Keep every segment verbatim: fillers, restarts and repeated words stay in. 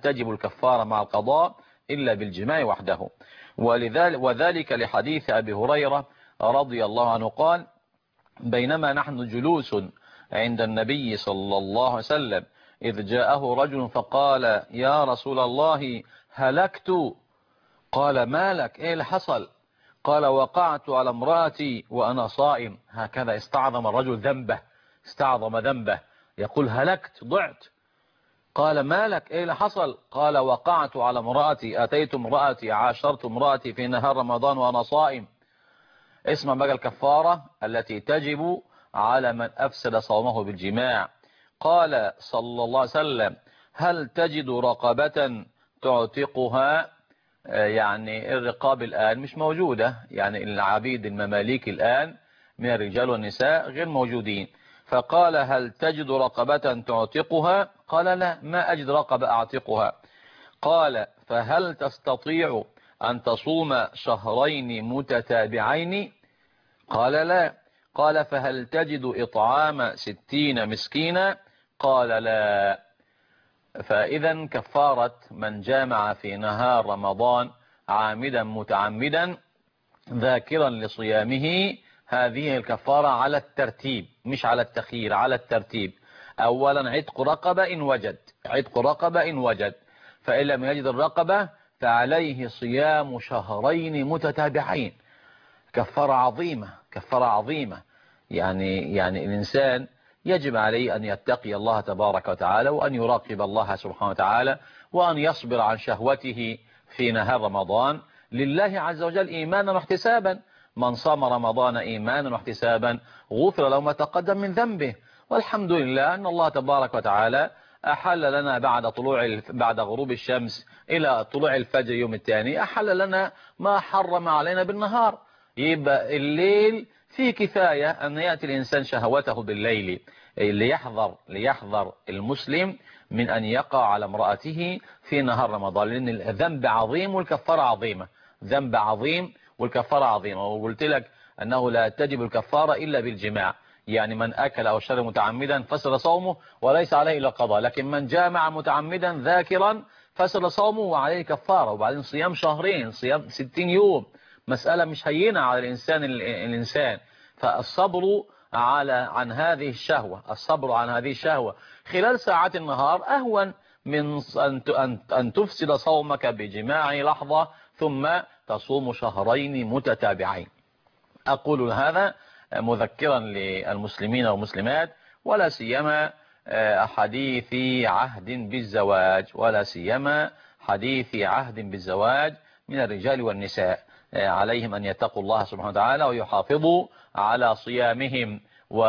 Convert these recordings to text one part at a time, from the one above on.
تجب الكفارة مع القضاء إلا بالجماع وحده. ولذلك وذلك لحديث أبي هريرة رضي الله عنه قال: بينما نحن جلوس عند النبي صلى الله عليه وسلم إذ جاءه رجل فقال: يا رسول الله هلكت. قال: ما لك؟ إيه اللي حصل؟ قال: وقعت على امرأتي وأنا صائم. هكذا استعظم الرجل ذنبه، استعظم ذنبه، يقول: هلكت، ضعت. قال: ما لك؟ إيه اللي حصل؟ قال: وقعت على امرأتي، أتيت امرأتي، عاشرت امرأتي في نهار رمضان وأنا صائم. اسمع بقى الكفارة التي تجب على من أفسد صومه بالجماع. قال صلى الله عليه وسلم: هل تجد رقبة تعتقها؟ يعني الرقاب الآن مش موجودة، يعني العبيد المماليك الآن من الرجال والنساء غير موجودين. فقال: هل تجد رقبة تعتقها؟ قال: لا، ما أجد رقبة أعتقها. قال: فهل تستطيع أن تصوم شهرين متتابعين؟ قال: لا. قال: فهل تجد إطعام ستين مسكينا؟ قال: لا. فإذا كفارة من جامع في نهار رمضان عامدا متعمدا ذاكرا لصيامه، هذه الكفارة على الترتيب مش على التخيير، على الترتيب. أولا عتق رقبة إن وجد، عتق رقبة إن وجد، فإن لم يجد الرقبة فعليه صيام شهرين متتابعين. كفارة عظيمة، كفارة عظيمة. يعني يعني الإنسان يجب عليه أن يتقي الله تبارك وتعالى، وأن يراقب الله سبحانه وتعالى، وأن يصبر عن شهوته في نهار رمضان لله عز وجل إيمانا واحتسابا. من صام رمضان إيمانا واحتسابا غفر له ما تقدم من ذنبه. والحمد لله أن الله تبارك وتعالى أحل لنا بعد طلوع بعد غروب الشمس إلى طلوع الفجر يوم الثاني، أحل لنا ما حرم علينا بالنهار. يبقى الليل فيه كفاية أن يأتي الإنسان شهوته بالليل. ليحذر ليحذر المسلم من أن يقع على امرأته في نهار رمضان، لأن الذنب عظيم والكفارة عظيمة، ذنب عظيم والكفارة عظيمة. وقلت لك أنه لا تجب الكفارة إلا بالجماع، يعني من أكل أو شرب متعمدا فسد صومه وليس عليه إلا القضاء، لكن من جامع متعمدا ذاكرا فسد صومه وعليه كفارة. وبعدين صيام شهرين، صيام ستين يوم، مسألة مش هينة على الإنسان الإنسان فالصبر على عن هذه الشهوة، الصبر عن هذه الشهوة خلال ساعات النهار أهون من أن أن تفسد صومك بجماع لحظة ثم تصوم شهرين متتابعين. أقول هذا مذكرا للمسلمين والمسلمات، ولا سيما حديث عهد بالزواج، ولا سيما حديث عهد بالزواج من الرجال والنساء. عليهم أن يتقوا الله سبحانه وتعالى ويحافظوا على صيامهم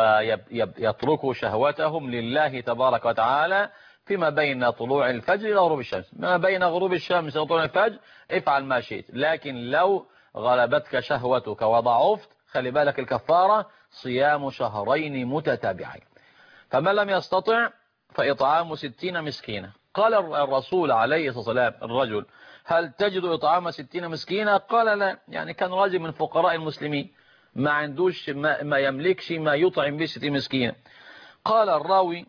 ويتركوا شهوتهم لله تبارك وتعالى فيما بين طلوع الفجر إلى غروب الشمس. ما بين غروب الشمس وطلوع الفجر افعل ما شئت، لكن لو غلبتك شهوتك وضعفت خلي بالك الكفارة صيام شهرين متتابعين. فمن لم يستطع فإطعام ستين مسكينة. قال الرسول عليه الصلاة والسلام: الرجل هل تجد إطعام ستين مسكينة؟ قال: لا. يعني كان راجل من فقراء المسلمين ما عندوش ما, ما يملكش ما يطعم به ستين مسكينة. قال الراوي: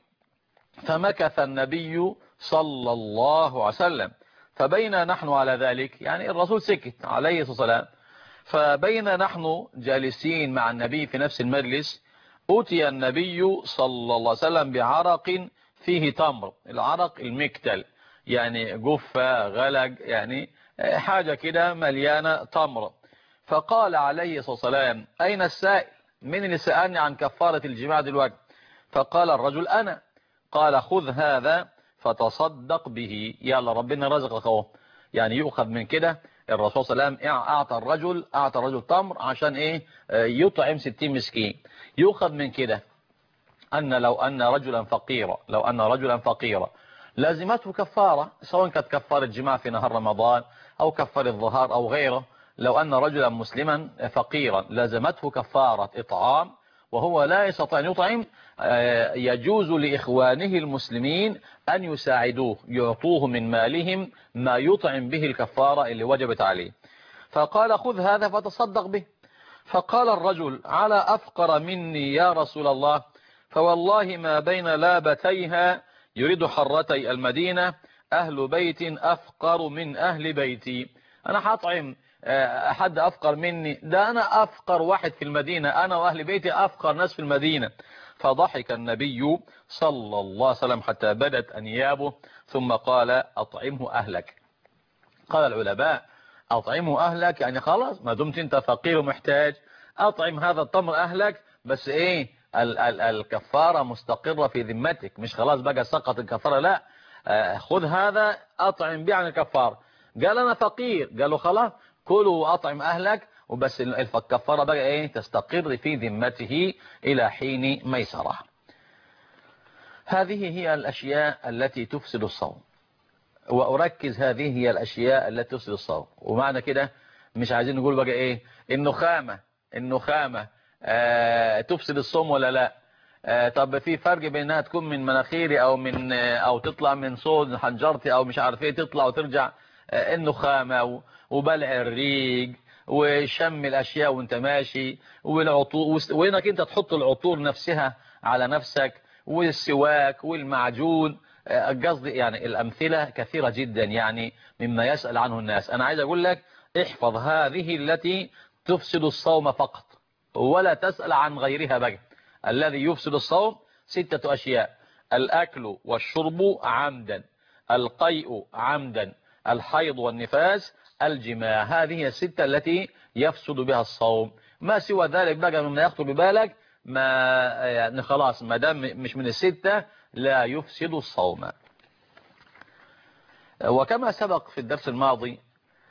فمكث النبي صلى الله عليه وسلم فبين نحن على ذلك، يعني الرسول سكت عليه الصلاة والسلام، فبين نحن جالسين مع النبي في نفس المجلس أتي النبي صلى الله عليه وسلم بعرق فيه تمر. العرق المكتل، يعني جفة غلق، يعني حاجة كده مليانة تمر. فقال عليه الصلاة والسلام: أين السائل؟ من اللي سألني عن كفارة الجماع دلوقتي؟ فقال الرجل: أنا. قال: خذ هذا فتصدق به، يلا ربنا رزقك اهو. يعني يؤخذ من كده. الرسول صلى الله عليه وسلم أعطى الرجل أعطى الرجل تمر عشان إيه؟ يطعم ستين مسكين. يؤخذ من كده أن لو أن رجلا فقيرا لو أن رجلا فقيرا لازمته كفارة، سواء كانت كفارة جماع في نهار رمضان أو كفارة الظهار أو غيره. لو أن رجلا مسلما فقيرا لازمته كفارة إطعام وهو لا يستطيع أن يطعم، يجوز لإخوانه المسلمين أن يساعدوه، يعطوه من مالهم ما يطعم به الكفارة اللي وجبت عليه. فقال: خذ هذا فتصدق به. فقال الرجل: على أفقر مني يا رسول الله، فوالله ما بين لابتيها يريد حرتي المدينة أهل بيت أفقر من أهل بيتي. أنا هطعم أحد أفقر مني؟ ده أنا أفقر واحد في المدينة، أنا وأهل بيتي أفقر ناس في المدينة. فضحك النبي صلى الله عليه وسلم حتى بدت أنيابه ثم قال أطعمه أهلك. قال العلماء أطعمه أهلك يعني خلاص ما دمت أنت فقير ومحتاج أطعم هذا التمر أهلك، بس إيه ال ال الكفارة مستقرة في ذمتك، مش خلاص بقى سقط الكفارة، لا خذ هذا أطعم به عن الكفارة. قال أنا فقير، قالوا خلاص كلوا وأطعم أهلك وبس الكفارة بقى إيه تستقر في ذمته إلى حين ميسرة. هذه هي الأشياء التي تفسد الصوم، وأركز هذه هي الأشياء التي تفسد الصوم. ومعنى كده مش عايزين نقول بقى إيه النخامة النخامة آه تفسد الصوم ولا لا. آه طب في فرق بين انها تكون من مناخيري او من آه او تطلع من صوت حنجرتي او مش عارف ايه تطلع وترجع. آه النخامة وبلع الريق وشم الاشياء وانت ماشي والعطور، وانك انت تحط العطور نفسها على نفسك والسواك والمعجون. قصدي يعني الأمثلة كثيرة جدا يعني مما يسأل عنه الناس. أنا عايز أقول لك احفظ هذه التي تفسد الصوم فقط ولا تسأل عن غيرها بقى. الذي يفسد الصوم ستة أشياء: الأكل والشرب عمدا، القيء عمدا، الحيض والنفاس، الجماع. هذه الستة التي يفسد بها الصوم. ما سوى ذلك بقى مما يخطر ببالك ما يعني خلاص ما دام مش من الستة لا يفسد الصوم. وكما سبق في الدرس الماضي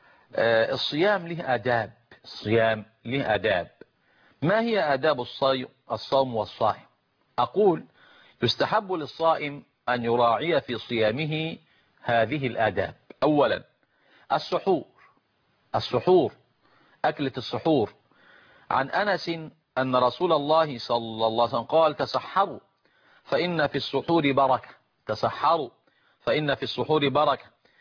الصيام له آداب، الصيام له آداب. ما هي آداب الصوم والصائم؟ أقول يستحب للصائم أن يراعي في صيامه هذه الآداب. أولا السحور، السحور أكلة السحور. عن أنس أن رسول الله صلى الله عليه وسلم قال تسحروا فإن في السحور بركة، تسحروا فإن في السحور بركة.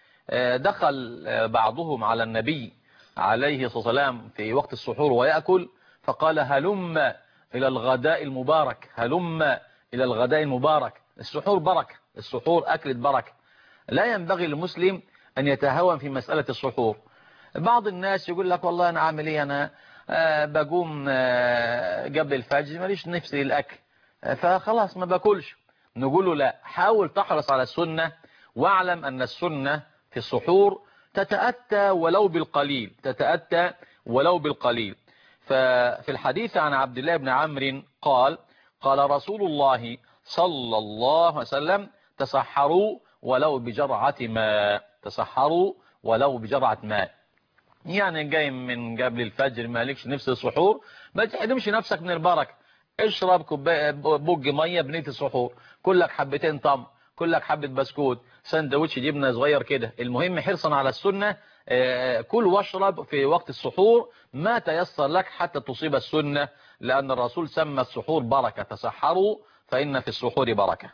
دخل بعضهم على النبي عليه الصلاة والسلام في وقت السحور ويأكل فقال هلم إلى الغداء المبارك، هلم إلى الغداء المبارك. السحور بركة، السحور أكلة بركة. لا ينبغي للمسلم أن يتهاون في مسألة السحور. بعض الناس يقول لك والله أنا عامل إيه، أنا آه بقوم آه قبل الفجر ماليش نفسي للأكل آه فخلاص ما باكلش. نقول له لا، حاول تحرص على السنة، واعلم أن السنة في السحور تتأتى ولو بالقليل، تتأتى ولو بالقليل. ففي الحديث عن عبد الله بن عمرو قال قال رسول الله صلى الله عليه وسلم تسحروا ولو بجرعة ماء، تسحروا ولو بجرعة ماء. يعني جاي من قبل الفجر مالكش نفس السحور ما تحرمش نفسك من البركة، اشرب كوبايه بوج ميه بنيه السحور، كلك حبتين طم، كلك حبه بسكوت، سندوتش جبنه صغير كده. المهم حرصا على السنه، كل واشرب في وقت السحور ما تيسر لك حتى تصيب السنه، لان الرسول سمى السحور بركه، تسحروا فان في السحور بركه.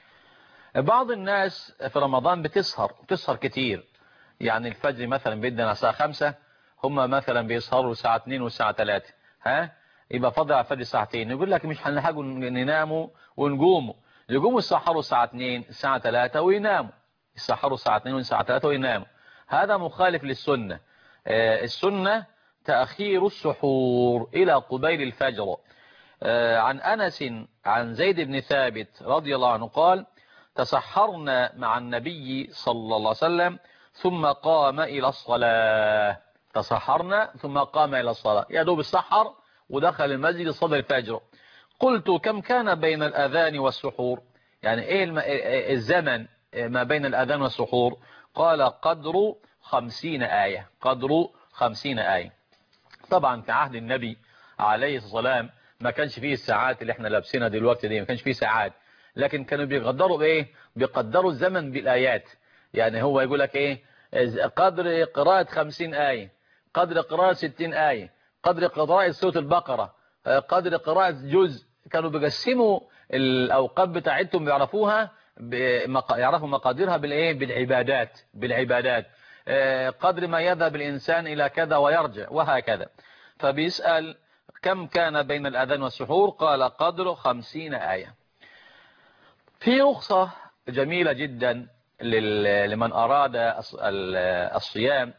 بعض الناس في رمضان بتسهر بتسهر كتير، يعني الفجر مثلا بيدنا الساعه خمسة، هم مثلا بيسهروا الساعه اتنين والساعه تلاتة، ها يبقى فاضل على الفجر ساعتين. يقول لك مش هنلحقوا نناموا ونقوموا، يقوموا يسحروا الساعه اتنين الساعه تلاتة ويناموا، يسحروا الساعه اتنين والساعه تلاتة ويناموا. هذا مخالف للسنه. السنه تأخير السحور إلى قبيل الفجر. عن أنس عن زيد بن ثابت رضي الله عنه قال تسحرنا مع النبي صلى الله عليه وسلم ثم قام إلى الصلاة. تسحرنا ثم قام إلى الصلاة، يا دوب السحر ودخل المسجد صلى الفجر. قلت كم كان بين الأذان والسحور، يعني إيه الزمن ما بين الأذان والسحور؟ قال قدر خمسين آية، قدر خمسين آية. طبعا في عهد النبي عليه الصلاة والسلام ما كانش فيه الساعات اللي احنا لابسينها دلوقتي دي، ما كانش فيه ساعات، لكن كانوا بيقدروا بايه؟ بيقدروا الزمن بالآيات. يعني هو يقول لك ايه؟ قدر قراءة خمسين آية، قدر قراءة ستين آية، قدر قراءة سورة البقرة، قدر قراءة جزء. كانوا بيقسموا الأوقات بتاعتهم بيعرفوها، يعرفوا مقاديرها بالايه؟ بالعبادات، بالعبادات. قدر ما يذهب الإنسان إلى كذا ويرجع وهكذا. فبيسأل كم كان بين الأذان والسحور؟ قال قدر خمسين آية. في رخصة جميلة جدا لمن أراد الصيام،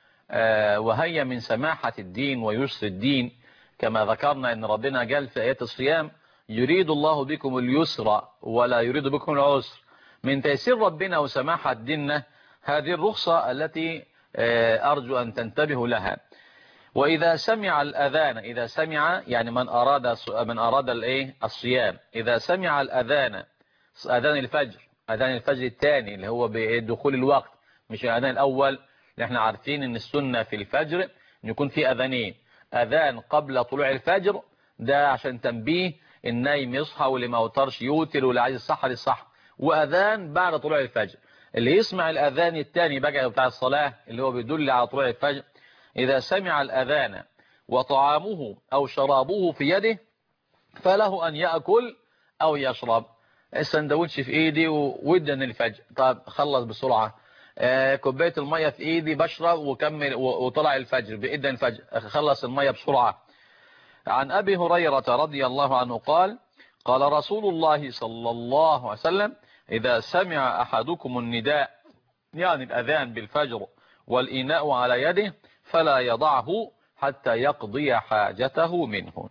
وهي من سماحة الدين ويسر الدين، كما ذكرنا أن ربنا قال في آيات الصيام يريد الله بكم اليسر ولا يريد بكم العسر. من تيسير ربنا وسماحة ديننا هذه الرخصة التي أرجو أن تنتبهوا لها. وإذا سمع الأذان، إذا سمع يعني من أراد من أراد الإيه الصيام، إذا سمع الأذان، أذان الفجر، أذان الفجر الثاني اللي هو بدخول الوقت، مش الأذان الأول. احنا عارفين ان السنة في الفجر ان يكون في أذانين، أذان قبل طلوع الفجر ده عشان تنبيه النايم يصحى، واللي ما اوترش يوتر، واللي عايز يصحى يصحى، وأذان بعد طلوع الفجر. اللي يسمع الأذان الثاني بقى بتاع الصلاة اللي هو بيدل على طلوع الفجر، إذا سمع الأذان وطعامه أو شرابه في يده فله أن يأكل أو يشرب. السندوتش في إيدي وودن الفجر، طب خلص بسرعة. آه كوباية المية في إيدي بشرب وكمل وطلع الفجر بإذن الفجر، خلص المية بسرعة. عن أبي هريرة رضي الله عنه قال قال رسول الله صلى الله عليه وسلم إذا سمع أحدكم النداء يعني الأذان بالفجر والإناء على يده فلا يضعه حتى يقضي حاجته منه.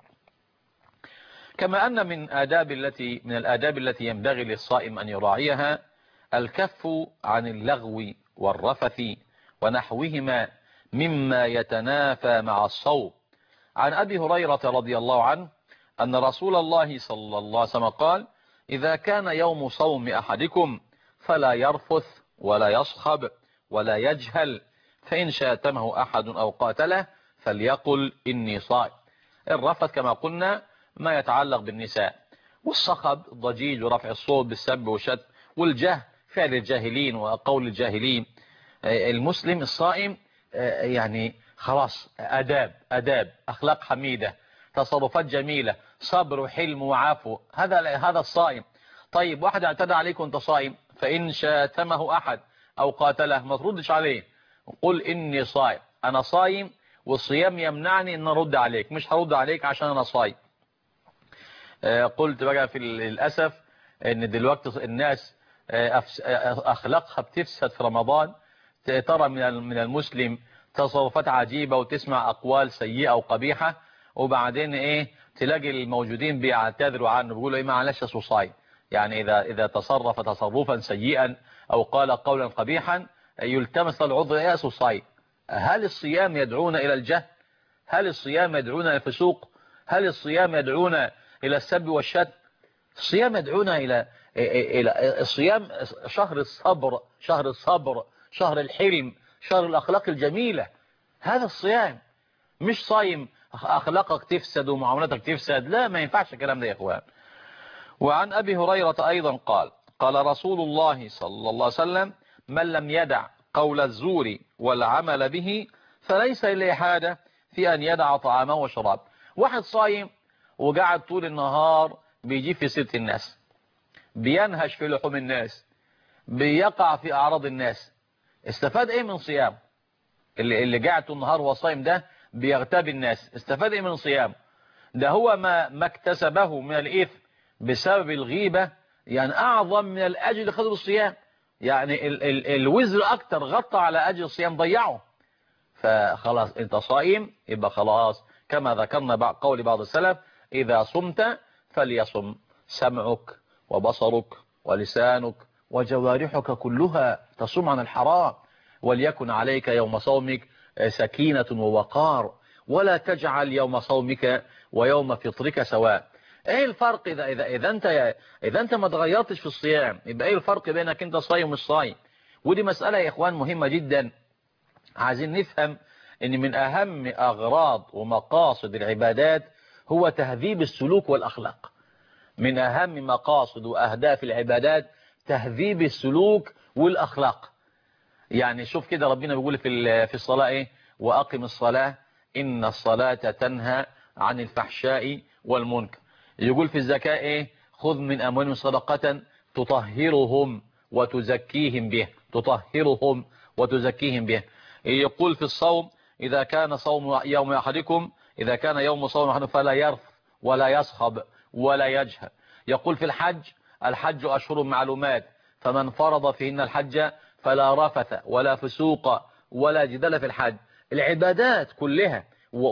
كما أن من آداب التي من الآداب التي ينبغي للصائم أن يراعيها الكف عن اللغو والرفث ونحوهما مما يتنافى مع الصوم. عن أبي هريرة رضي الله عنه أن رسول الله صلى الله عليه وسلم قال إذا كان يوم صوم أحدكم فلا يرفث ولا يصخب ولا يجهل، فإن شاتمه أحد أو قاتله فليقل إني صائم. الرفث كما قلنا ما يتعلق بالنساء، والصخب الضجيج ورفع الصوت بالسب والشتم، والجهل فعل الجاهلين وقول الجاهلين. المسلم الصائم يعني خلاص أداب أداب أخلاق حميدة، تصرفات جميلة، صبر وحلم وعفو، هذا هذا الصائم. طيب واحد اعتدى عليك وانت صائم، فإن شاتمه أحد أو قاتله ما تردش عليه، قل إني صائم، أنا صائم والصيام يمنعني أن أرد عليك، مش هرد عليك عشان أنا صائم. قلت بقى في الأسف أن دلوقتي الناس أخلاقها بتفسد في رمضان، ترى من المسلم تصرفات عجيبة وتسمع أقوال سيئة وقبيحة، وبعدين إيه تلاقي الموجودين بيعتذروا عنه بيقولوا إيه معلش أصله صايم. يعني إذا إذا تصرف تصرفا سيئا أو قال قولا قبيحا يلتمس العذر إيه أصله صايم. هل الصيام يدعونا إلى الجهل؟ هل الصيام يدعونا إلى الفسوق؟ هل الصيام يدعونا إلى السب والشتم؟ الصيام يدعونا إلى إلى الصيام شهر الصبر، شهر الصبر، شهر الحلم، شهر الأخلاق الجميلة. هذا الصيام مش صايم أخلاقك تفسد ومعاملتك تفسد، لا ما ينفعش الكلام ده يا إخوان. وعن أبي هريرة أيضا قال قال رسول الله صلى الله عليه وسلم من لم يدع قول الزور والعمل به فليس إلا حاجة في أن يدع طعامه وشراب. واحد صايم وقعد طول النهار بيجيب في سيرة الناس، بينهش في لحوم الناس، بيقع في أعراض الناس، استفاد ايه من صيام؟ اللي, اللي قاعد طول النهار وهو صايم ده بيغتاب الناس، استفاد ايه من صيام؟ ده هو ما ما اكتسبه من الإثم بسبب الغيبة يعني أعظم من الأجر اللي خده الصيام. يعني ال ال الوزر أكتر غطى على أجر الصيام ضيعه. فخلاص انت صائم يبقى خلاص كما ذكرنا قول بعض السلف إذا صمت فليصم سمعك وبصرك ولسانك وجوارحك كلها تصوم عن الحرام، وليكن عليك يوم صومك سكينة ووقار، ولا تجعل يوم صومك ويوم فطرك سواء. ايه الفرق اذا اذا اذا انت اذا انت ما تغيرتش في الصيام، يبقى ايه الفرق بينك انت صايم ومش صايم؟ ودي مسألة يا اخوان مهمة جدا. عايزين نفهم ان من اهم اغراض ومقاصد العبادات هو تهذيب السلوك والاخلاق. من اهم مقاصد واهداف العبادات تهذيب السلوك والاخلاق. يعني شوف كده ربنا بيقول في في الصلاة ايه واقم الصلاة ان الصلاة تنهى عن الفحشاء والمنكر. يقول في الزكاة ايه خذ من اموالهم صدقة تطهرهم وتزكيهم به، تطهرهم وتزكيهم به. يقول في الصوم اذا كان صوم يوم احدكم اذا كان يوم صوم احدكم فلا يرف ولا يصخب ولا يجهل. يقول في الحج الحج اشهر معلومات فمن فرض فيهن الحج فلا رفث ولا فسوق ولا جدال في الحج. العبادات كلها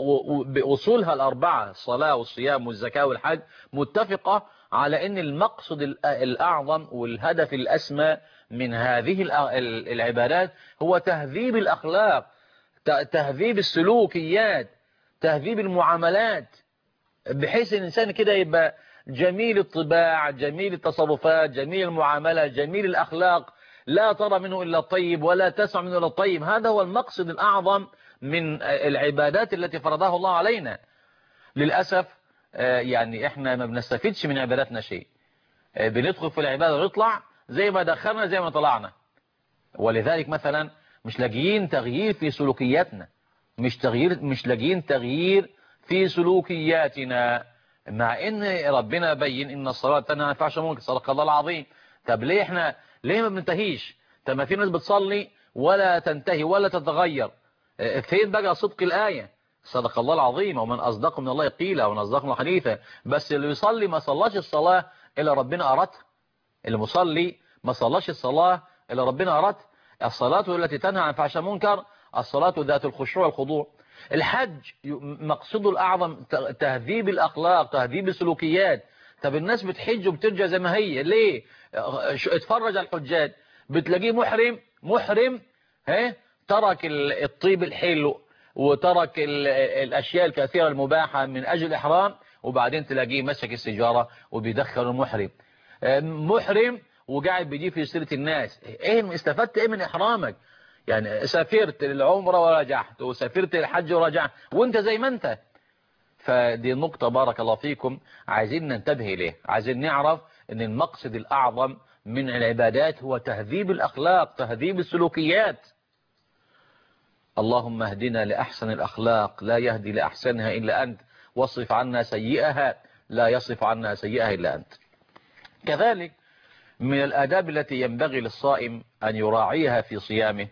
وأصولها الأربعة الصلاة والصيام والزكاة والحج متفقة على أن المقصد الأعظم والهدف الأسمى من هذه العبادات هو تهذيب الأخلاق، تهذيب السلوكيات، تهذيب المعاملات، بحيث الإنسان كده يبقى جميل الطباع، جميل التصرفات، جميل المعاملة، جميل الأخلاق، لا ترى منه إلا الطيب ولا تسمع منه إلا الطيب. هذا هو المقصد الأعظم من العبادات التي فرضها الله علينا. للأسف يعني إحنا ما بنستفيدش من عباداتنا شيء، بندخل في العبادة ونطلع زي ما دخلنا زي ما طلعنا. ولذلك مثلا مش لاقيين تغيير في سلوكياتنا، مش تغيير مش لاقيين تغيير في سلوكياتنا، مع ان ربنا بين ان الصلاة تنهى عن الفحشاء والمنكر، صدق الله العظيم. طب ليه احنا ليه ما بننتهيش؟ طب ما في ناس بتصلي ولا تنتهي ولا تتغير. فين بقى صدق الآية؟ صدق الله العظيم، ومن أصدق من الله قيلا ومن أصدق من حديثا. بس اللي يصلي ما صلاش الصلاة إلا ربنا أردها، المصلي ما صلاش الصلاة إلا ربنا أردها. الصلاة التي تنهى عن الفحشاء والمنكر الصلاة ذات الخشوع والخضوع. الحج مقصده الأعظم تهذيب الأخلاق، تهذيب السلوكيات. طب الناس بتحج وبترجع زي ما هي ليه؟ اتفرج على الحجاج، بتلاقيه محرم محرم ها ترك الطيب الحلو وترك الأشياء الكثيرة المباحة من أجل الإحرام، وبعدين تلاقيه مسك السيجارة وبيدخل المحرم محرم وقاعد بيجي في سيرة الناس. ايه استفدت ايه من إحرامك؟ يعني سافرت للعمرة ورجعت، وسافرت للحج ورجعت وانت زي ما انت. فدي نقطة بارك الله فيكم عايزين ننتبه إليه، عايزين نعرف ان المقصد الأعظم من العبادات هو تهذيب الأخلاق، تهذيب السلوكيات. اللهم اهدنا لأحسن الأخلاق لا يهدي لأحسنها إلا أنت، واصرف عنا سيئها لا يصرف عنا سيئها إلا أنت. كذلك من الآداب التي ينبغي للصائم أن يراعيها في صيامه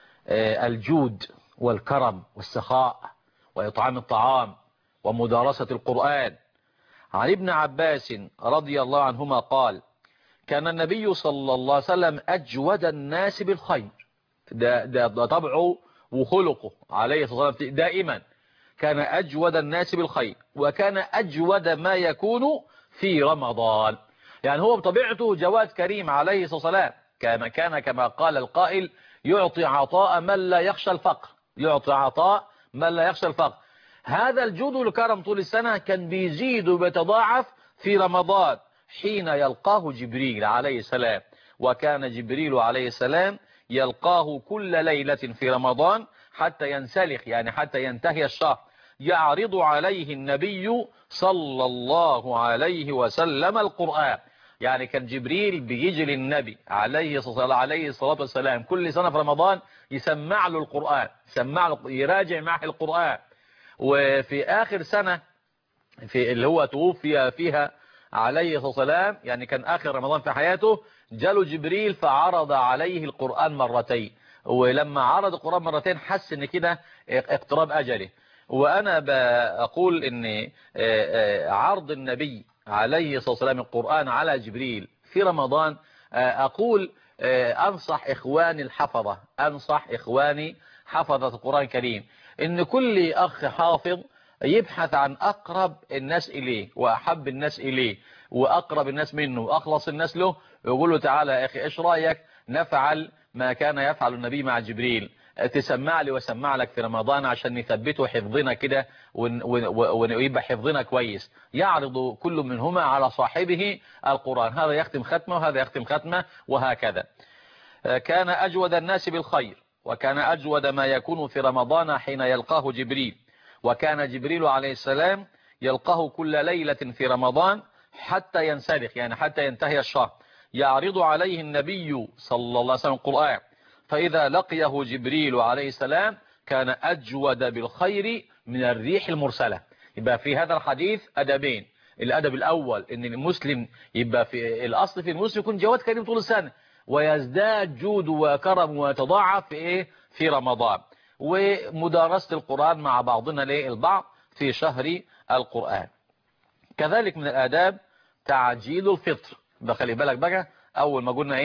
الجود والكرم والسخاء وإطعام الطعام ومدارسة القرآن. عن ابن عباس رضي الله عنهما قال: كان النبي صلى الله عليه وسلم أجود الناس بالخير. ده, ده, ده طبعه وخلقه عليه الصلاة والسلام دائما كان أجود الناس بالخير، وكان أجود ما يكون في رمضان. يعني هو بطبيعته جواد كريم عليه الصلاة والسلام، كان, كان كما قال القائل: يعطي عطاء من لا يخشى الفقر، يعطي عطاء من لا يخشى الفقر. هذا الجود والكرم طول السنة كان بيزيد وبيتضاعف في رمضان حين يلقاه جبريل عليه السلام. وكان جبريل عليه السلام يلقاه كل ليلة في رمضان حتى ينسلخ، يعني حتى ينتهي الشهر، يعرض عليه النبي صلى الله عليه وسلم القرآن. يعني كان جبريل بيجي للنبي عليه الصلاة والسلام كل سنة في رمضان يسمع له القرآن، يسمع له يراجع معه القرآن. وفي آخر سنة في اللي هو توفي فيها عليه الصلاة والسلام، يعني كان آخر رمضان في حياته، جاله جبريل فعرض عليه القرآن مرتين. ولما عرض القرآن مرتين حس ان كده اقتراب أجله. وأنا بقول ان عرض النبي عليه الصلاة والسلام القرآن على جبريل في رمضان، أقول أنصح إخواني الحفظة، أنصح إخواني حفظة القرآن الكريم ان كل أخ حافظ يبحث عن أقرب الناس إليه وأحب الناس إليه وأقرب الناس منه وأخلص الناس له، ويقول له: تعالى يا أخي إيش رأيك نفعل ما كان يفعل النبي مع جبريل، تسمع لي وسمع لك في رمضان عشان نثبته حفظنا كده ويبقى حفظنا كويس. يعرض كل منهما على صاحبه القرآن، هذا يختم ختمه وهذا يختم ختمه وهكذا. كان أجود الناس بالخير، وكان أجود ما يكون في رمضان حين يلقاه جبريل. وكان جبريل عليه السلام يلقاه كل ليلة في رمضان حتى ينسلخ، يعني حتى ينتهي الشهر، يعرض عليه النبي صلى الله عليه وسلم القرآن. فإذا لقيه جبريل عليه السلام كان أجود بالخير من الريح المرسلة. يبقى في هذا الحديث أدبين: الأدب الأول إن المسلم يبقى في الأصل في المسلم يكون جواد كريم طول السنة، ويزداد جود وكرم ويتضاعف في إيه في رمضان. ومدارسة القرآن مع بعضنا للبعض في شهر القرآن. كذلك من الآداب تعجيل الفطر. بخلي بالك بقى أول ما قلنا إيه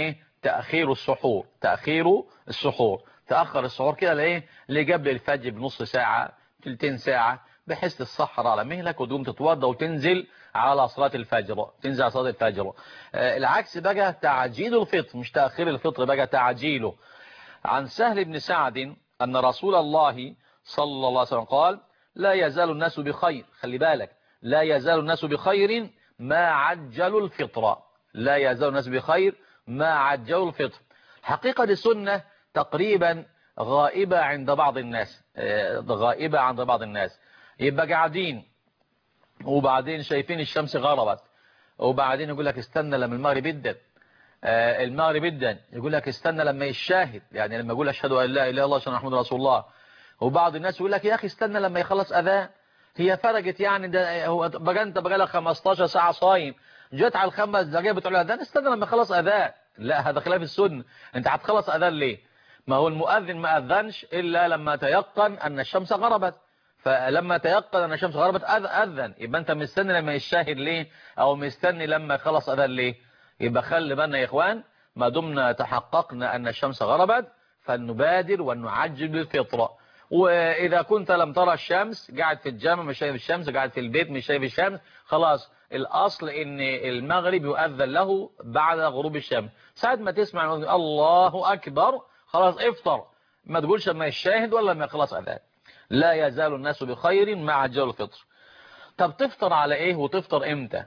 تأخير السحور، تأخير السحور، تأخر السحور كده لإيه؟ لقبل الفجر بنص ساعة تلتين ساعة، بحيث تسحر على مهلك وتقوم تتوضى وتنزل على صلاة الفجر، تنزل على صلاة الفجر. آه العكس بقى تعجيل الفطر، مش تأخير الفطر بقى تعجيله. عن سهل بن سعد أن رسول الله صلى الله عليه وسلم قال: لا يزال الناس بخير، خلي بالك، لا يزال الناس بخير ما عجلوا الفطر، لا يزال الناس بخير ما عجلوا الفطر. حقيقة دي سنة تقريبا غائبة عند بعض الناس، غائبة عند بعض الناس. يبقى قاعدين وبعدين شايفين الشمس غربت، وبعدين يقول لك استنى لما المغرب يدن، المغرب يدن يقول لك استنى لما يشاهد، يعني لما يقول اشهد ان لا اله الا الله واشهد ان محمدا رسول الله. وبعض الناس يقول لك يا اخي استنى لما يخلص اذان، هي فرقت يعني، ده هو بقى انت بقى لك خمستاشر ساعه صايم، جت على الخمس دقائق بتوع الاذان استنى لما يخلص اذان. لا، هذا خلاف السنه. انت هتخلص اذان ليه؟ ما هو المؤذن ما اذنش الا لما تيقن ان الشمس غربت، فلما تيقن ان الشمس غربت اذن. يبقى انت مستني لما يشاهد ليه؟ او مستني لما يخلص اذان ليه؟ يبقى خلي بالنا يا اخوان، ما دمنا تحققنا ان الشمس غربت فلنبادر ونعجل بالفطره. واذا كنت لم ترى الشمس، قاعد في الجامع مش شايف الشمس، قاعد في البيت مش شايف الشمس، خلاص الاصل ان المغرب يؤذن له بعد غروب الشمس. ساعة ما تسمع الله اكبر خلاص افطر، ما تقولش ما يشاهد ولا ما يخلص اذان. لا يزال الناس بخير مع عجل الفطر. طب تفطر على ايه وتفطر امتى؟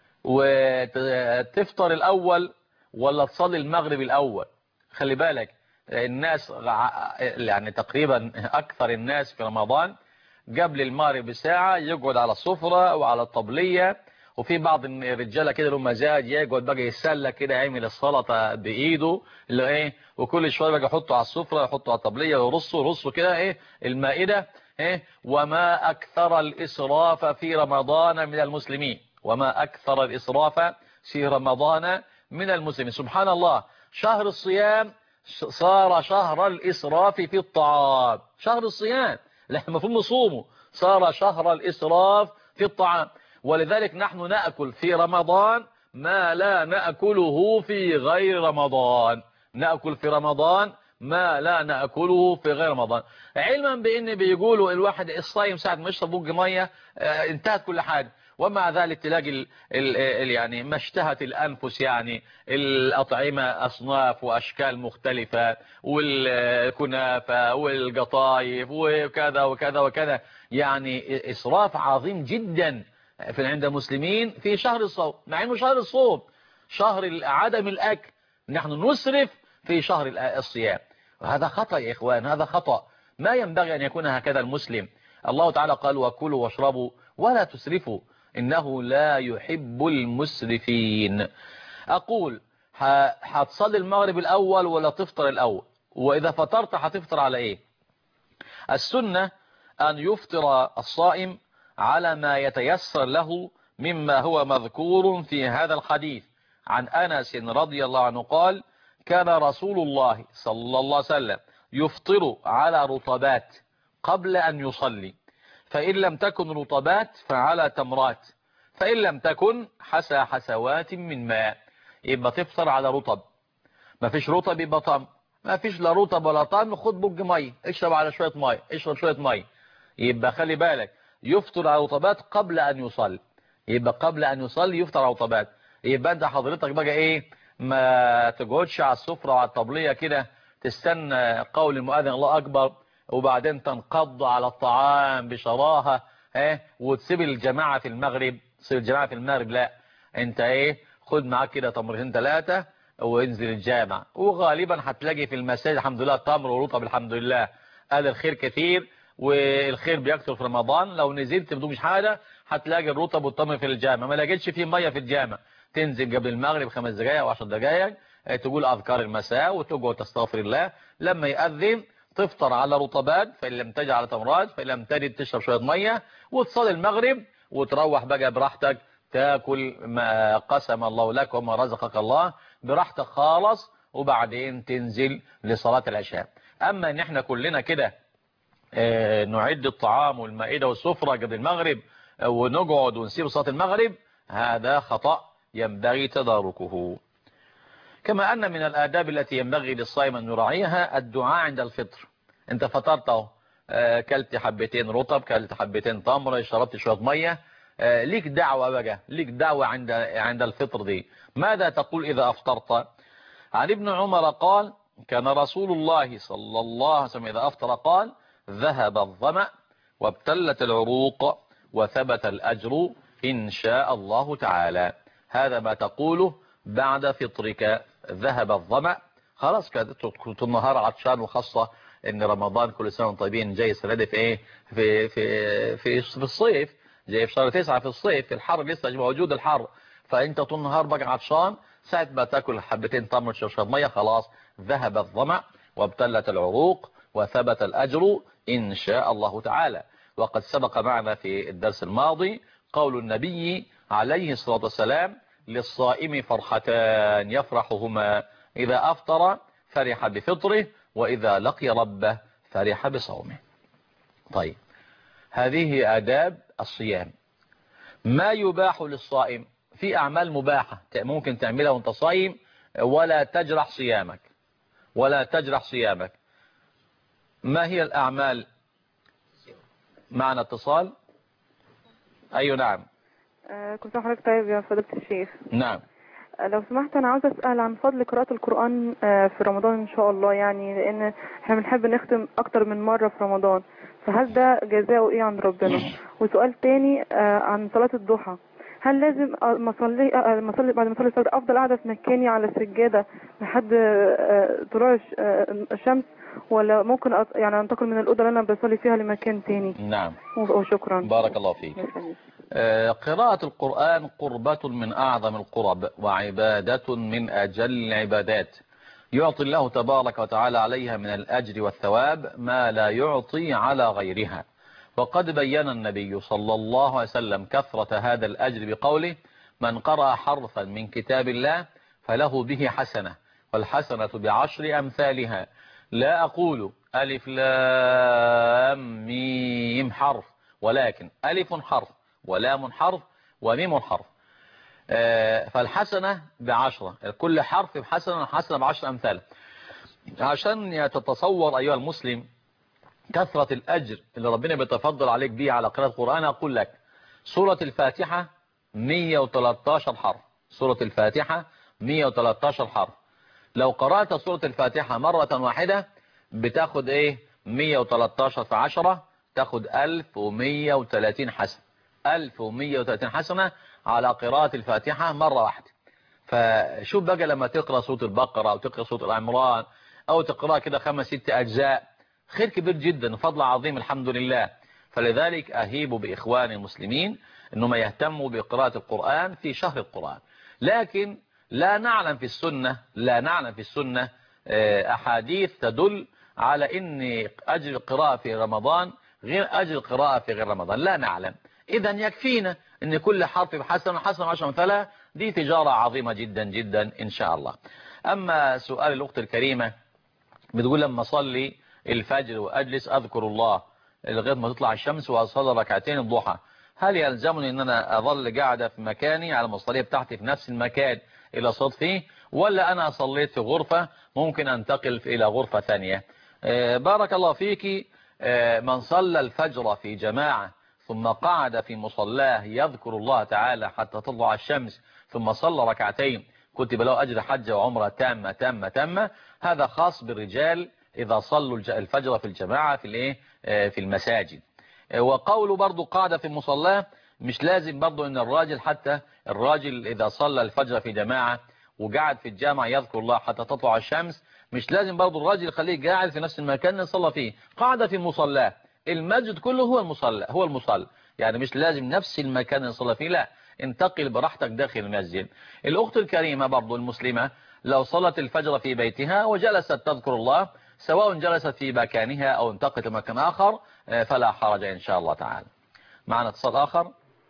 وتفطر الاول ولا تصلي المغرب الاول؟ خلي بالك الناس يعني تقريبا اكثر الناس في رمضان قبل المغرب بساعة يقعد على السفرة وعلى الطبلية، وفي بعض الرجاله كده له مزاج يقعد بقى يتسلى كده، يعمل السلطه بايده اللي ايه، وكل شويه بقى يحطه على السفره يحطه على الطبليه ويرصه يرصه كده ايه المائده ايه. وما اكثر الاسراف في رمضان من المسلمين، وما اكثر الاسراف في رمضان من المسلمين. سبحان الله، شهر الصيام صار شهر الاسراف في الطعام، شهر الصيام لا المفروض نصومه، صار شهر الاسراف في الطعام. ولذلك نحن نأكل في رمضان ما لا نأكله في غير رمضان، نأكل في رمضان ما لا نأكله في غير رمضان، علما بأن بيقولوا الواحد الصايم ساعة ما يشرب بوج مية اه انتهت كل حاجة، ومع ذلك تلاقي ال ال ال يعني ما اشتهت الأنفس، يعني الأطعمة أصناف وأشكال مختلفة، والكنافة والقطايف وكذا وكذا وكذا، يعني إسراف عظيم جدا في عند المسلمين في شهر الصوم، مع انه شهر الصوم شهر عدم الاكل، نحن نسرف في شهر الصيام، وهذا خطأ يا اخوان، هذا خطأ، ما ينبغي ان يكون هكذا المسلم. الله تعالى قال وكلوا واشربوا ولا تسرفوا انه لا يحب المسرفين. اقول هتصلي المغرب الاول ولا تفطر الاول؟ واذا فطرت هتفطر على ايه؟ السنة ان يفطر الصائم على ما يتيسر له مما هو مذكور في هذا الحديث. عن أنس رضي الله عنه قال كان رسول الله صلى الله عليه وسلم يفطر على رطبات قبل أن يصلي، فإن لم تكن رطبات فعلى تمرات، فإن لم تكن حسى حسوات من ماء. يبقى تفطر على رطب، ما فيش رطب يبقى طعم، ما فيش لا رطب ولا طعم، خد بوج مية اشرب على شوية مية، اشرب شوية مية. يبقى خلي بالك يفطر على رطبات قبل أن يصلي، يبقى قبل أن يصلي يفطر على رطبات. يبقى أنت حضرتك بقى إيه، ما تقعدش على السفرة وعلى الطبلية كده تستنى قول المؤذن الله أكبر وبعدين تنقض على الطعام بشراهة ها وتسيب الجماعة في المغرب، تسيب الجماعة في المغرب، لا أنت إيه، خد معاك كده تمرتين ثلاثة وانزل الجامع، وغالبا هتلاقي في المساجد الحمد لله تمر ورطب الحمد لله، قال الخير كثير والخير بيكثر في رمضان. لو نزلت بدون حاجه هتلاقي الرطب والتمر في الجامع، ما لقيتش فيه ميه في الجامع تنزل قبل المغرب خمس دقائق او عشر دقائق تقول اذكار المساء وتقعد تستغفر الله، لما يأذن تفطر على رطبات فإن لم تجد على تمرات، فإن لم تجد تشرب شويه ميه وتصلي المغرب وتروح بقى براحتك تاكل ما قسم الله لك وما رزقك الله براحتك خالص، وبعدين تنزل لصلاة العشاء. اما ان احنا كلنا كده اه نعد الطعام والمائدة والسفرة قبل المغرب اه ونقعد ونسيب صلاة المغرب، هذا خطأ ينبغي تداركه. كما أن من الآداب التي ينبغي للصائم أن يراعيها الدعاء عند الفطر. أنت فطرت اهو، كلت حبتين رطب، كلت حبتين تمر، شربت شوية مية، ليك دعوة بقى، ليك دعوة عند عند الفطر دي. ماذا تقول إذا أفطرت؟ عن ابن عمر قال كان رسول الله صلى الله عليه وسلم إذا أفطر قال ذهب الظمأ وابتلت العروق وثبت الأجر إن شاء الله تعالى. هذا ما تقوله بعد فطرك. ذهب الظمأ، خلاص كنت النهار عطشان، وخاصة ان رمضان كل سنة وانتم طيبين جاي السنة دي في ايه في في في في الصيف، جاي في شهر تسعة في الصيف، في الحر لسه موجود الحر، فانت طول النهار بقى عطشان، ساعة ما تاكل حبتين تمر تشرب ميه خلاص ذهب الظمأ وابتلت العروق وثبت الأجر إن شاء الله تعالى. وقد سبق معنا في الدرس الماضي قول النبي عليه الصلاة والسلام للصائم فرحتان يفرحهما إذا أفطر فرح بفطره وإذا لقي ربه فرح بصومه. طيب، هذه آداب الصيام. ما يباح للصائم؟ في أعمال مباحة ممكن تعملها وانت صايم ولا تجرح صيامك، ولا تجرح صيامك. ما هي الأعمال؟ معنا اتصال. أيوة نعم. آه كنت حضرتك طيب يا فضيلة الشيخ؟ نعم. آه لو سمحت أنا عاوز أسأل عن فضل قراءة القرآن آه في رمضان إن شاء الله، يعني لأن احنا بنحب نختم أكتر من مرة في رمضان، فهل ده جزاؤه إيه عند ربنا؟ وسؤال تاني آه عن صلاة الضحى، هل لازم مصلي مصلي بعد ما اصلي الفجر افضل قاعده في مكاني على السجاده لحد طلوع الشمس، ولا ممكن يعني انتقل من الاوضه اللي انا بصلي فيها لمكان تاني؟ نعم. وشكرا. بارك الله فيك. آه قراءة القرآن قربة من أعظم القرب وعبادة من أجل العبادات، يعطي الله تبارك وتعالى عليها من الأجر والثواب ما لا يعطي على غيرها. وقد بين النبي صلى الله عليه وسلم كثرة هذا الأجر بقوله من قرأ حرفا من كتاب الله فله به حسنة والحسنة بعشر أمثالها. لا أقول ألف لام ميم حرف، ولكن ألف حرف ولام حرف وميم حرف، فالحسنة بعشرة، كل حرف بحسنة، حسنة بعشر أمثال. عشان تتصور أيها المسلم كثرة الأجر اللي ربنا بيتفضل عليك بيه على قراءة القرآن، أقول لك سورة الفاتحة مية وتلتاشر حرف، سورة الفاتحة مية وتلتاشر حرف. لو قرأت سورة الفاتحة مرة واحدة بتاخد ايه؟ مية وتلتاشر في عشرة تاخد ألف ومية وتلاتين حسنة، ألف ومية وتلاتين حسنة على قراءة الفاتحة مرة واحدة. فشوف بقى لما تقرأ سورة البقرة أو تقرأ سورة العمران أو تقرأ كده خمس ست أجزاء، خير كبير جدا وفضل عظيم الحمد لله. فلذلك أهيب بإخوان المسلمين أنهم يهتموا بقراءة القرآن في شهر القرآن. لكن لا نعلم في السنة لا نعلم في السنة أحاديث تدل على أن أجر القراءة في رمضان غير أجر القراءة في غير رمضان، لا نعلم. إذا يكفينا أن كل حرف بحسن حسن عشر مثلا، دي تجارة عظيمة جدا جدا إن شاء الله. أما سؤال الأخت الكريمة بتقول لما أصلي الفجر وأجلس أذكر الله لغاية ما تطلع الشمس وأصلي ركعتين الضحى، هل يلزمني أن أنا أظل قاعدة في مكاني على المصلية بتاعتي في نفس المكان إلى صوت فيه، ولا أنا صليت في غرفة ممكن أنتقل إلى غرفة ثانية؟ بارك الله فيك. من صلى الفجر في جماعة ثم قعد في مصلاه يذكر الله تعالى حتى تطلع الشمس ثم صلى ركعتين كتب له أجر حجة وعمرة تامة تامة تامة، هذا خاص بالرجال إذا صلوا الفجر في الجماعة في الايه في المساجد. وقوله برضو قاعدة في مصلاه، مش لازم برضو ان الراجل، حتى الراجل إذا صلى الفجر في جماعة وقعد في الجامع يذكر الله حتى تطلع الشمس، مش لازم برضو الراجل يخليه قاعد في نفس المكان اللي صلى فيه، قاعدة في مصلاه. المسجد كله هو المصلى هو المصلى يعني مش لازم نفس المكان اللي صلى فيه، لا، انتقل براحتك داخل المسجد. الأخت الكريمة برضو المسلمة لو صلت الفجر في بيتها وجلست تذكر الله، سواء جلست في مكانها أو انتقلت لمكان آخر، فلا حرج إن شاء الله تعالى. معنا اتصال آخر.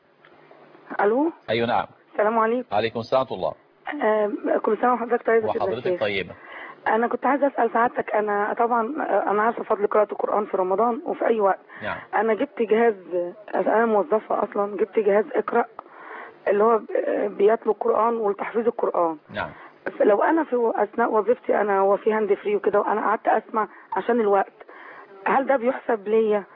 ألو. أيوة نعم. السلام عليكم. عليكم السلام ورحمة الله. آه كل سنة وحضرتك طيبة. وحضرتك طيبة. أنا كنت عايزة أسأل سعادتك، أنا طبعا أنا عارفة فضل قراءة القرآن في رمضان وفي أي وقت. نعم. أنا جبت جهاز، أنا موظفة أصلا، جبت جهاز اقرأ اللي هو بيتلو القرآن والتحفيظ القرآن. نعم. لو انا في اثناء وظيفتي انا وفي هاند فري وكده وانا قعدت اسمع عشان الوقت، هل ده بيحسب ليا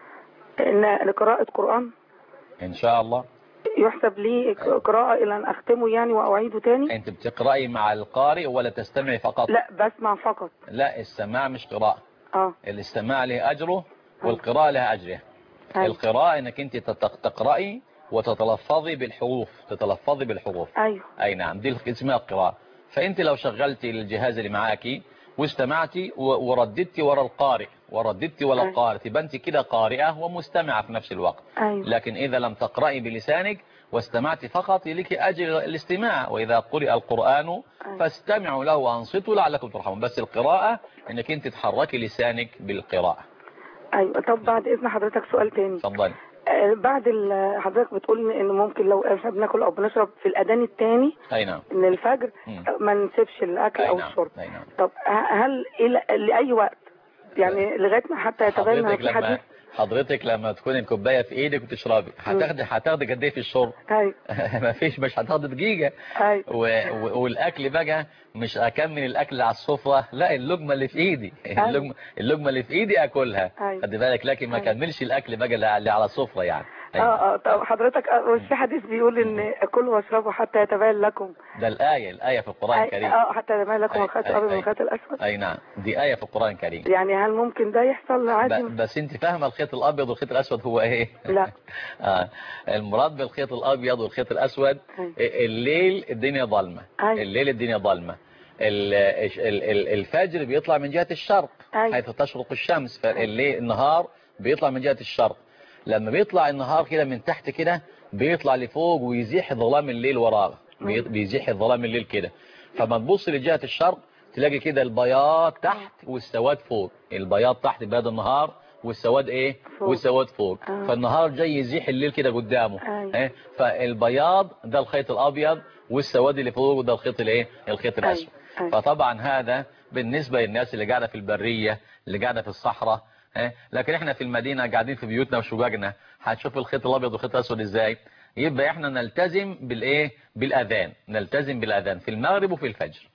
ان قراءة قرآن؟ ان شاء الله يحسب لي قراءة الى ان اختمه يعني واعيده تاني؟ انت بتقرأي مع القارئ ولا تستمعي فقط؟ لا بسمع فقط. لا، السماع مش قراءة. اه الاستماع له اجره والقراءة لها اجرها. أيوة. القراءة انك انت تقرأي وتتلفظي بالحروف، تتلفظي بالحروف. ايوه اي نعم، دي اسمها القراءة. فانت لو شغلتي الجهاز اللي معاكي واستمعتي ورددتي ورا القارئ ورددتي ورا أيوة. القارئ، تبقى انت كده قارئة ومستمعة في نفس الوقت. أيوة. لكن اذا لم تقرأي بلسانك واستمعتي فقط لك اجر الاستماع، واذا قرئ القرآن أيوة. فاستمعوا له وانصتوا لعلكم ترحمون. بس القراءة انك انت تحركي لسانك بالقراءة. ايوه. طب بعد اذن حضرتك سؤال تاني. اتفضلي. آه بعد ال- حضرتك بتقول ان ممكن لو احنا بناكل او بنشرب في الاذان الثاني اي نعم. ان الفجر مم. ما نسيبش الاكل أي او نعم. الشرب. أي نعم. طب ه- هل إلى لاي وقت يعني لغايه ما حتى يتبين حضرتك في لما حديث؟ حضرتك لما تكون الكوبايه في ايدك وتشربي هتاخدي هتاخدي قد ايه في الشرب؟ ايوه ما فيش، مش هتاخدي دقيقه. ايوه و... و... والاكل بقى مش اكمل الاكل اللي على السفره، لا، اللقمه اللي في ايدي اللقمه اللقمه اللي في ايدي اكلها. أيوة. خدي بالك، لكن ما أيوة. كملش الاكل بقى اللي على السفره يعني. اه اه طب حضرتك آه، في حديث بيقول ان كلوا واشربوا حتى يتبين لكم. ده الآية الآية في القرآن الكريم. اه حتى يتبين لكم أي الخيط أي الابيض من أي الخيط الاسود. أي نعم، دي آية في القرآن الكريم. يعني هل ممكن ده يحصل عادي؟ ب- بس انت فاهمه الخيط الابيض والخيط الاسود هو ايه؟ لا. آه المراد بالخيط الابيض والخيط الاسود أي. الليل الدنيا ظلمه. أي. الليل الدنيا ظلمه. ال- ال- ال- الفجر بيطلع من جهه الشرق أي. حيث تشرق الشمس، فالليل النهار بيطلع من جهه الشرق. لما بيطلع النهار كده من تحت كده بيطلع لفوق ويزيح ظلام الليل وراه، بي- بيزيح ظلام الليل كده. فما تبص لجهه الشرق تلاقي كده البياض تحت والسواد فوق، البياض تحت بياض النهار والسواد ايه؟ فوق. والسواد فوق. آه. فالنهار جاي يزيح الليل كده قدامه. أي. إيه؟ فالبياض ده الخيط الابيض والسواد اللي فوق ده الخيط الايه؟ الخيط الاسود. أي. فطبعا هذا بالنسبة للناس اللي قاعدة في البرية، اللي قاعدة في الصحراء. إيه؟ لكن احنا في المدينة قاعدين في بيوتنا وشققنا، هنشوف الخيط الابيض والخيط الاسود ازاي؟ يبقى احنا نلتزم بالايه؟ بالاذان، نلتزم بالاذان في المغرب وفي الفجر.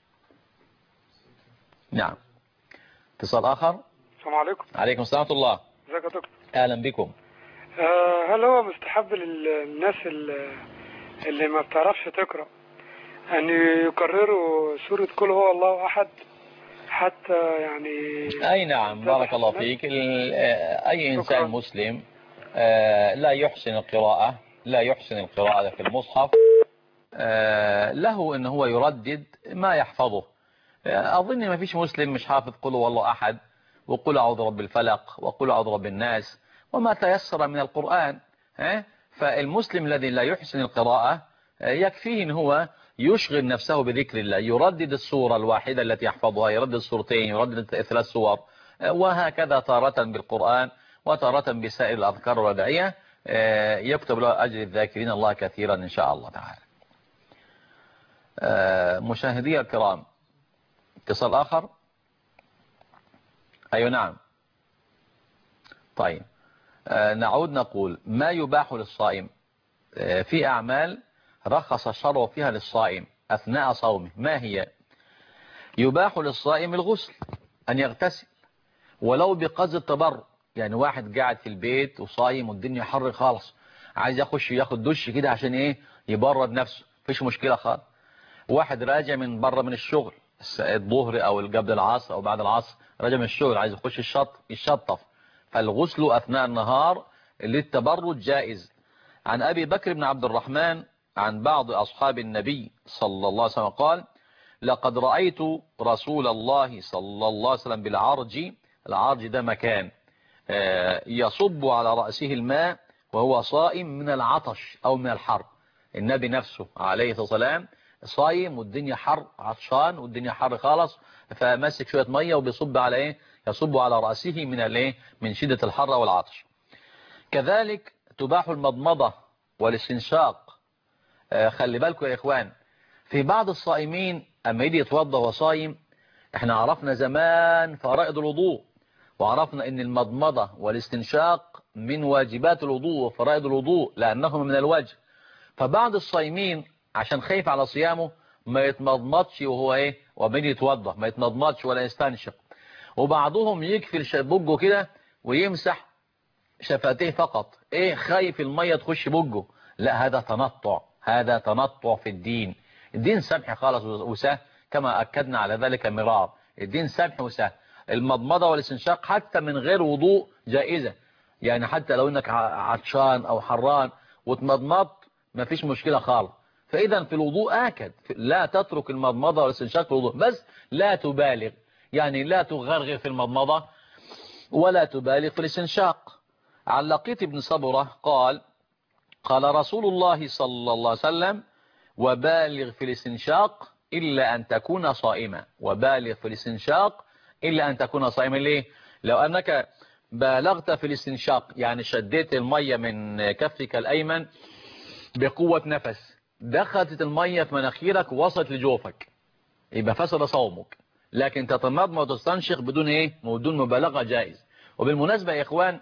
نعم. اتصال اخر. السلام عليكم. عليكم السلام ورحمة الله. ازيك يا دكتور؟ اهلا بكم. آه هل هو مستحب للناس اللي, اللي ما بتعرفش تقرأ ان يكرروا سورة قل هو الله احد حتى يعني؟ اي نعم، بارك الله فيك. ال- آه، اي انسان مسلم آه، لا يحسن القراءة لا يحسن القراءة في المصحف آه، له ان هو يردد ما يحفظه. آه، اظن ما فيش مسلم مش حافظ قل هو الله احد وقل اعوذ برب الفلق وقل اعوذ برب الناس وما تيسر من القرآن. ها؟ فالمسلم الذي لا يحسن القراءة آه، يكفيه ان هو يشغل نفسه بذكر الله، يردد السورة الواحدة التي يحفظها، يردد السورتين، يردد ثلاث سور، آه، وهكذا تارة بالقرآن وتارة بسائر الأذكار والأدعية. آه، يكتب له أجر الذاكرين الله كثيرا إن شاء الله تعالى. آه، مشاهدي الكرام، اتصال آخر. أيوة نعم. طيب آه، نعود نقول ما يباح للصائم. آه، في أعمال رخص الشرع فيها للصائم أثناء صومه. ما هي؟ يباح للصائم الغسل، أن يغتسل ولو بقصد التبرد. يعني واحد قاعد في البيت وصايم والدنيا حر خالص، عايز يخش ياخد دش كده عشان ايه؟ يبرد نفسه، مفيش مشكلة خالص. واحد راجع من بره من الشغل الظهر او قبل العصر او بعد العصر، راجع من الشغل عايز يخش الشط يشطف، فالغسل اثناء النهار للتبرد جائز. عن ابي بكر بن عبد الرحمن عن بعض اصحاب النبي صلى الله عليه وسلم قال: لقد رأيت رسول الله صلى الله عليه وسلم بالعرج. العرج ده مكان يصب على رأسه الماء وهو صائم من العطش أو من الحر. النبي نفسه عليه الصلاة والسلام صايم والدنيا حر، عطشان والدنيا حر خالص، فمسك شوية مية وبيصب على ايه؟ يصب على رأسه من الايه؟ من شدة الحر والعطش. كذلك تباح المضمضة والاستنشاق. خلي بالكم يا إخوان، في بعض الصائمين أما يجي يتوضى وهو صايم، احنا عرفنا زمان فرائض الوضوء، وعرفنا ان المضمضة والاستنشاق من واجبات الوضوء وفرائض الوضوء لأنهما من الوجه. فبعض الصايمين عشان خايف على صيامه ما يتمضمضش وهو ايه وبين يتوضى، ما يتمضمضش ولا يستنشق. وبعضهم يكفي بوجه كده ويمسح شفتيه فقط، ايه خايف المية تخش بوجه. لا، هذا تنطع، هذا تنطع في الدين. الدين سمح خالص وسهل كما أكدنا على ذلك مرار. الدين سمح وسهل. المضمضة والاستنشاق حتى من غير وضوء جائزة، يعني حتى لو انك عطشان او حران وتمضمضت ما فيش مشكلة خالص. فإذا في الوضوء آكد لا تترك المضمضة والاستنشاق في الوضوء، بس لا تبالغ، يعني لا تغرغر في المضمضة ولا تبالغ في الاستنشاق. عن لقيط بن صبرة قال قال رسول الله صلى الله عليه وسلم وبالغ في الاستنشاق إلا أن تكون صائما. وبالغ في الاستنشاق إلا أن تكون صائما. ليه؟ لو أنك بالغت في الاستنشاق يعني شديت المية من كفك الأيمن بقوة نفس، دخلت المية في مناخيرك ووصلت لجوفك، يبقى فسد صومك. لكن تتمضمض وتستنشق بدون ايه بدون مبالغة جائز. وبالمناسبة يا إخوان،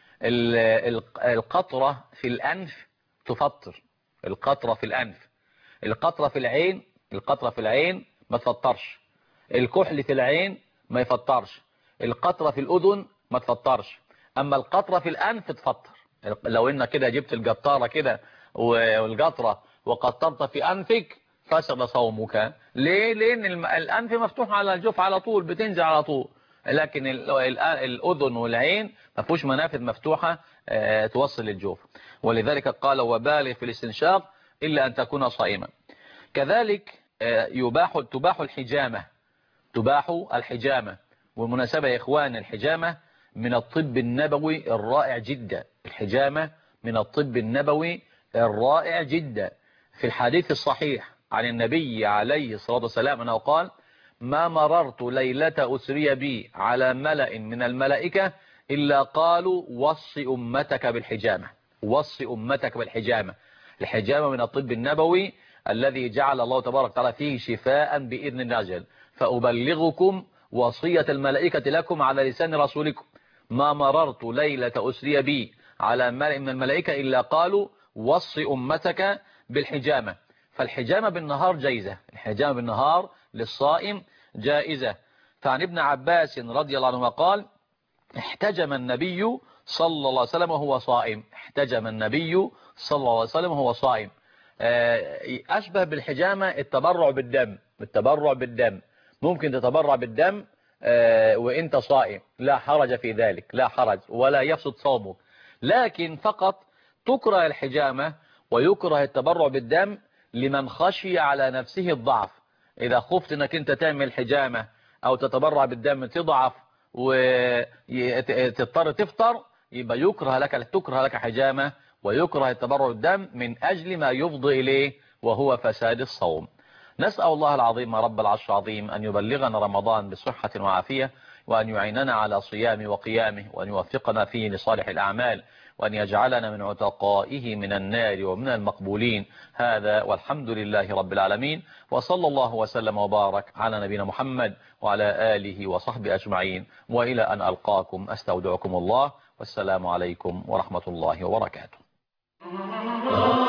القطرة في الأنف تفطر، القطرة في الأنف. القطرة في العين القطرة في العين ما تفطرش. الكحل في العين ما يفطرش. القطرة في الأذن ما تفطرش. أما القطرة في الأنف تفطر. لو إنك كده جبت القطارة كده والقطرة وقطرت في أنفك فسد صومك. ليه؟ لأن الأنف مفتوح على الجوف على طول، بتنزل على طول. لكن الأذن والعين ما فيهوش منافذ مفتوحة توصل للجوف. ولذلك قال وبالغ في الاستنشاق إلا أن تكون صائما. كذلك يباح تباح الحجامة تباح الحجامة. والمناسبة يا إخوان، الحجامة من الطب النبوي الرائع جدا. الحجامة من الطب النبوي الرائع جدا. في الحديث الصحيح عن النبي عليه الصلاة والسلام أنه قال ما مررت ليلة أسري بي على ملأ من الملائكة إلا قالوا وصي أمتك بالحجامة، وصي أمتك بالحجامة. الحجامة من الطب النبوي الذي جعل الله تبارك وتعالى فيه شفاء بإذن الناجل. فأبلغكم وصية الملائكة لكم على لسان رسولكم ما مررت ليلة أسري بي على ملأ من الملائكة إلا قالوا وصي أمتك بالحجامة. فالحجامة بالنهار جائزة، الحجامة بالنهار للصائم جائزة. فعن ابن عباس رضي الله عنهما قال احتجم النبي صلى الله عليه وسلم وهو صائم. احتجم النبي صلى الله عليه وسلم وهو صائم. أشبه بالحجامة التبرع بالدم. التبرع بالدم ممكن تتبرع بالدم وانت صائم، لا حرج في ذلك، لا حرج ولا يفسد صومك. لكن فقط تكره الحجامة ويكره التبرع بالدم لمن خشي على نفسه الضعف. إذا خفت أنك أنت تعمل حجامة أو تتبرع بالدم تضعف وتضطر تفطر، يبقى يكره لك تكره لك حجامة ويكره التبرع بالدم من أجل ما يفضي إليه وهو فساد الصوم. نسأل الله العظيم رب العرش العظيم أن يبلغنا رمضان بصحة وعافية، وأن يعيننا على صيامه وقيامه، وأن يوفقنا فيه لصالح الأعمال، وأن يجعلنا من عتقائه من النار ومن المقبولين. هذا والحمد لله رب العالمين، وصلى الله وسلم وبارك على نبينا محمد وعلى آله وصحبه أجمعين، وإلى أن ألقاكم أستودعكم الله، والسلام عليكم ورحمة الله وبركاته.